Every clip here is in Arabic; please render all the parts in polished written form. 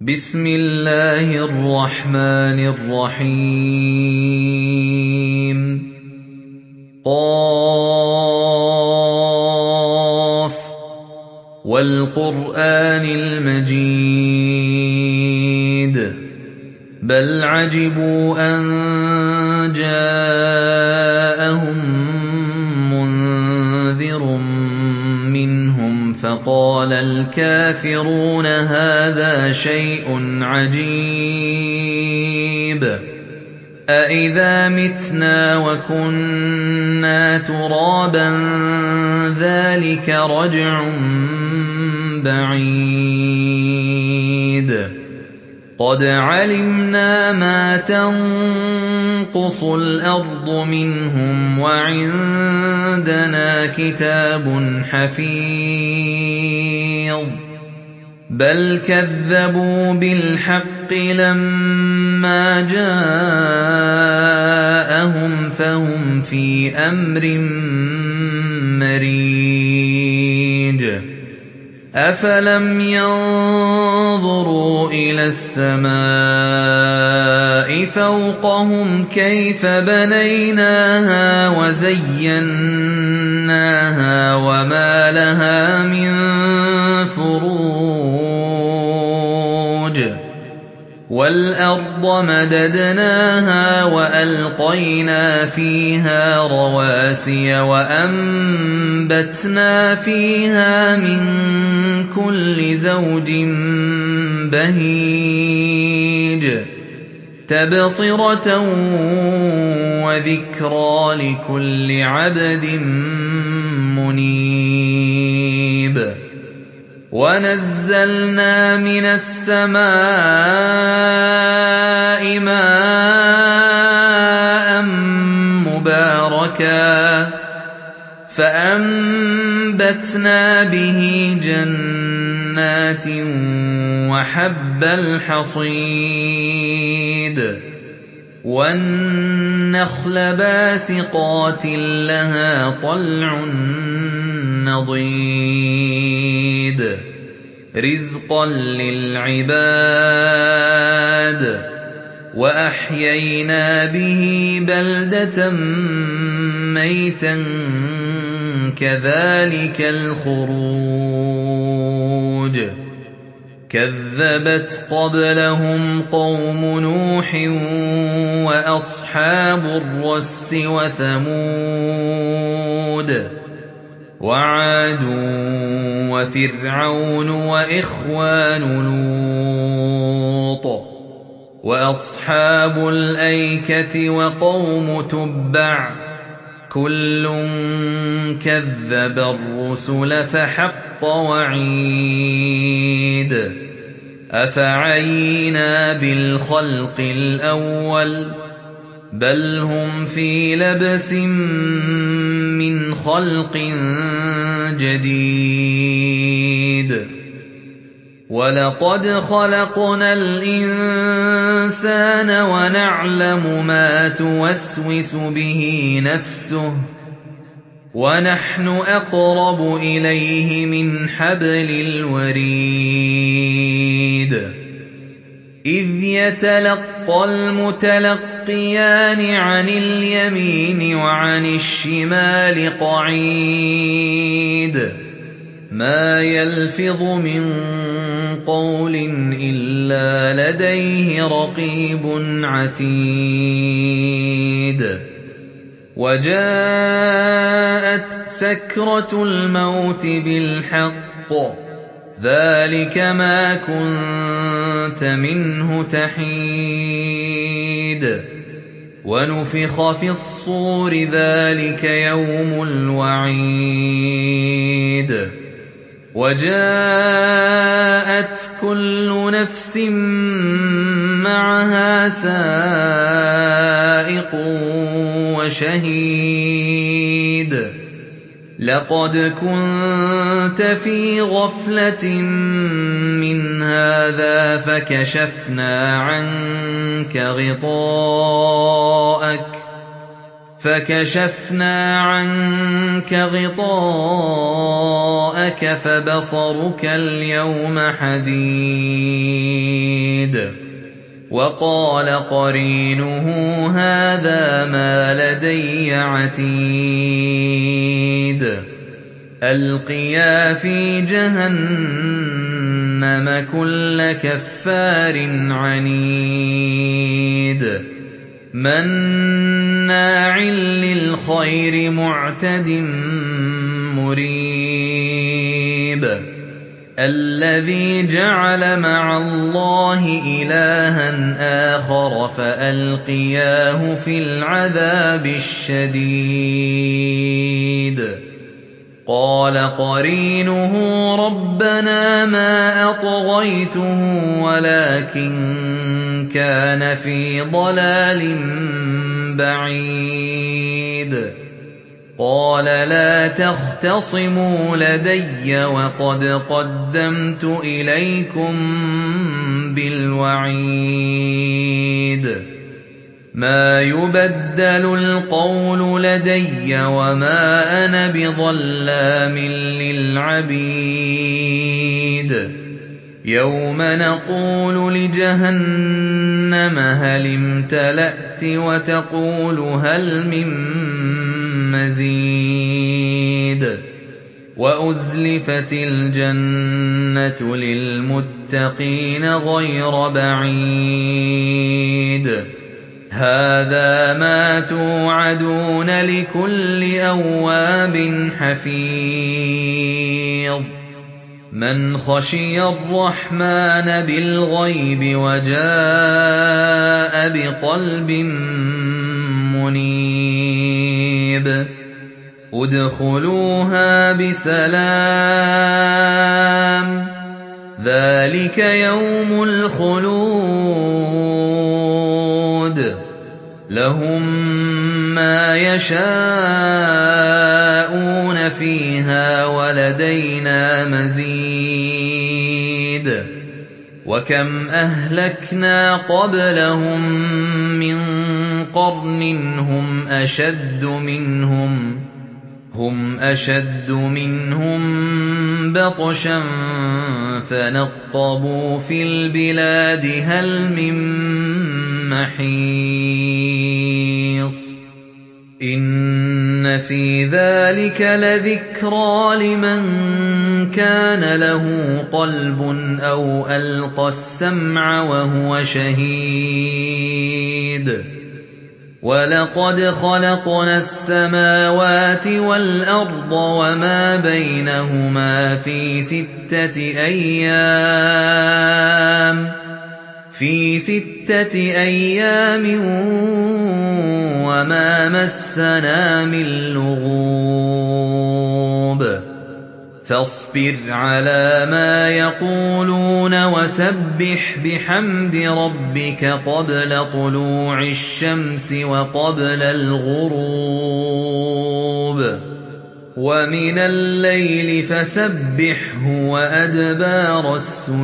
بسم الله الرحمن الرحيم قاف والقرآن المجيد بل عجبوا أن جاءهم منذر منهم فقال الكافرون هذا شيء عجيب أإذا متنا وكنا ترابا ذلك رجع بعيد قد علمنا ما تنقص الأرض منهم وعندنا كتاب حفيظ بل كذبوا بالحق لما جاءهم فهم في أمر مريج أفلم ينظروا إلى السماء فوقهم كيف بنيناها وزيناها وما لها من فروج والأرض مددناها وألقينا فيها رواسي وأنبتنا فيها من كل زوج بهيج تبصرة وذكرى لكل عبد منيب ونزلنا من السماء ماء مباركا فأنبتنا به جنات وحب الحصيد والنخل باسقات لها طلع نضيد رزقا للعباد وأحيينا به بلدة ميتا كذلك الخروج كذبت قبلهم قوم نوح وأصحاب الرس وثمود وعاد وفرعون وإخوان لوط وأصحاب الأيكة وقوم تبع كل كذب الرسل فحق وعيد أفعينا بالخلق الأول بل هم في لبس من خلق جديد ولقد خلقنا الإنسان ونعلم ما توسوس به نفسه ونحن أقرب إليه من حبل الوريد إذ يتلقى المتلقيان عن اليمين وعن الشمال قعيد ما يلفظ من قول إلا لديه رقيب عتيد وجاءت سكرة الموت بالحق ذلك ما كنت منه تحيد ونفخ في الصور ذلك يوم الوعيد وجاءت كل نفس معها سائق وشهيد لقد كنت في غفلة من هذا فكشفنا عنك غطاءك فبصرك اليوم حديد وَقَالَ قَرِينُهُ هَٰذَا مَا لَدَيَّ عَتِيدٌ أَلْقِيَا فِي جَهَنَّمَ كُلَّ كَفَّارٍ عَنِيدٍ مَّنَّاعٍ لِّلْخَيْرِ مُعْتَدٍ مُّرِيبٍ الَّذِي جَعَلَ مَعَ اللَّهِ إِلَٰهًا آخَرَ فَأَلْقِيَاهُ فِي الْعَذَابِ الشَّدِيدِ قَالَ قَرِينُهُ رَبَّنَا مَا أَطْغَيْتُهُ وَلَٰكِن كَانَ فِي ضَلَالٍ بَعِيدٍ قَالَ لَا تَخْتَصِمُوا لَدَيَّ وَقَدْ قَدَّمْتُ إِلَيْكُم بِالْوَعِيدِ مَا يُبَدَّلُ الْقَوْلُ لَدَيَّ وَمَا أَنَا بِظَلَّامٍ لِّلْعَبِيدِ يَوْمَ نَقُولُ لِجَهَنَّمَ هَلِ امْتَلَأْتِ وَتَقُولُ هَلْ مِن مَّزِيدٍ وَأُزْلِفَتِ الْجَنَّةُ لِلْمُتَّقِينَ غَيْرَ بَعِيدٍ هَٰذَا مَا تُوعَدُونَ لِكُلِّ أَوَّابٍ حَفِيظٍ مَّنْ خَشِيَ الرَّحْمَٰنَ بِالْغَيْبِ وَجَاءَ بِقَلْبٍ مُّنِيبٍ ادْخُلُوهَا بِسَلَامٍ ذَٰلِكَ يَوْمُ الْخُلُودِ لَهُم مَّا يَشَاءُونَ فِيهَا وَلَدَيْنَا مَزِيدٌ وَكَمْ أَهْلَكْنَا قَبْلَهُم مِّن قَرْنٍ هُمْ أَشَدُّ مِنْهُم بَطْشًا فَنَقَّبُوا فِي الْبِلَادِ هَلْ مِن مَّحِيصٍ إِنَّ فِي ذَٰلِكَ لَذِكْرَىٰ لِمَن كَانَ لَهُ قَلْبٌ أَوْ أَلْقَى السَّمْعَ وَهُوَ شَهِيدٌ وَلَقَدْ خَلَقْنَا السَّمَاوَاتِ وَالْأَرْضَ وَمَا بَيْنَهُمَا فِي سِتَّةِ أَيَّامٍ وَمَا مَسَّنَا مِن لُّغُوبٍ فَاصْبِرْ عَلَىٰ مَا يَقُولُونَ وَسَبِّحْ بِحَمْدِ رَبِّكَ قَبْلَ طُلُوعِ الشَّمْسِ وَقَبْلَ الْغُرُوبِ وَمِنَ اللَّيْلِ فَسَبِّحْهُ وَأَدْبَارَ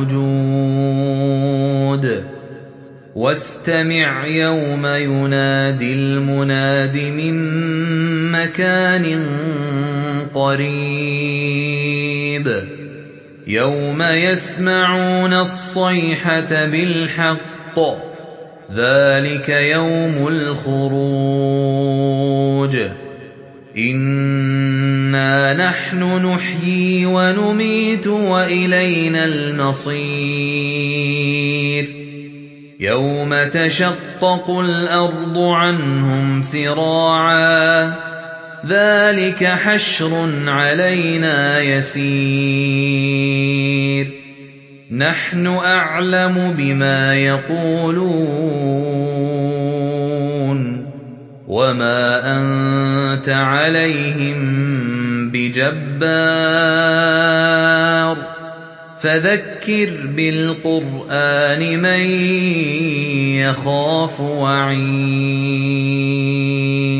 السُّجُودِ وَاسْتَمِعْ يَوْمَ يُنَادِ الْمُنَادِ مِن مَّكَانٍ قَرِيبٍ يَوْمَ يَسْمَعُونَ الصَّيْحَةَ بِالْحَقِّ ۚ ذَٰلِكَ يَوْمُ الْخُرُوجِ إِنَّا نَحْنُ نُحْيِي وَنُمِيتُ وَإِلَيْنَا الْمَصِيرُ يَوْمَ تَشَقَّقُ الْأَرْضُ عَنْهُمْ سِرَاعًا ذَٰلِكَ حَشْرٌ عَلَيْنَا يَسِيرٌ نَّحْنُ أَعْلَمُ بِمَا يَقُولُونَ وَمَا أَنتَ عَلَيْهِم بِجَبَّارٍ فَذَكِّرْ بِالْقُرْآنِ مَن يَخَافُ وَعِيدِ